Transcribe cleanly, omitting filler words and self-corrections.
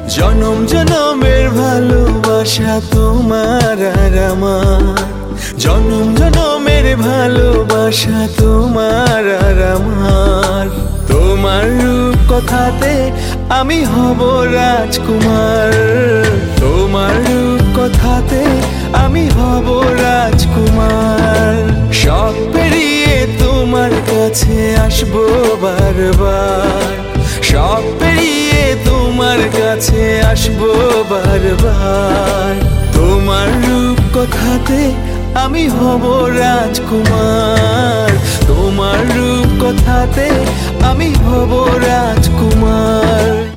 জনম জনমের ভালোবাসা তোমার আর আমার, জনম জনমের ভালোবাসা তোমার আর আমার। তোমার রূপ কথাতে আমি হব রাজকুমার, তোমার রূপ কথাতে আমি হব রাজকুমার। সব পেরিয়ে তোমার কাছে আসবো বারবার, সব পেরিয়ে তোমার কাছে আসবো বারবার। তোমার রূপ কথাতে আমি হব রাজকুমার, তোমার রূপ কথাতে আমি হব রাজকুমার।